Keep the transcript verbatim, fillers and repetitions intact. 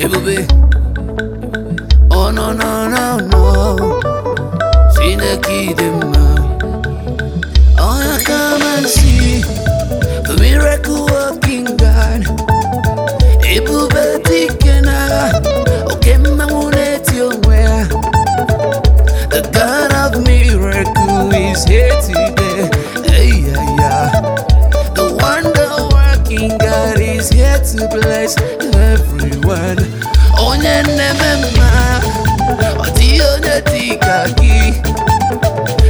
Ebube. Oh no no no no. Chineke dị mma. Oh yeah, come and see the miracle working God. Ebube dike na oke mmanwụ na-eti onwe ya. The God of miracle is here today. Hey yeah yeah. The wonder working God is here to bless everyone. Onye na-eme mma, ọ dịghị onye dị ka gị.